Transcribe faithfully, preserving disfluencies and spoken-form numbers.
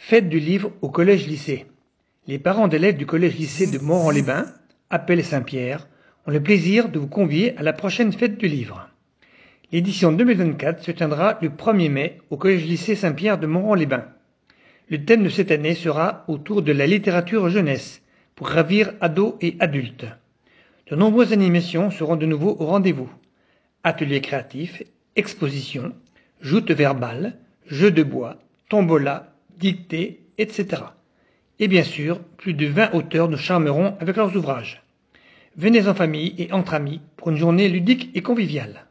Fête du livre au collège-lycée. Les parents d'élèves du collège-lycée de Morand-les-Bains, appel Saint-Pierre, ont le plaisir de vous convier à la prochaine fête du livre. L'édition deux mille vingt-quatre se tiendra le premier mai au collège-lycée Saint-Pierre de Morand-les-Bains. Le thème de cette année sera autour de la littérature jeunesse, pour ravir ados et adultes. De nombreuses animations seront de nouveau au rendez-vous. Ateliers créatifs, expositions, joutes verbales, jeux de bois, tombola, dictées, et cetera. Et bien sûr, plus de vingt auteurs nous charmeront avec leurs ouvrages. Venez en famille et entre amis pour une journée ludique et conviviale.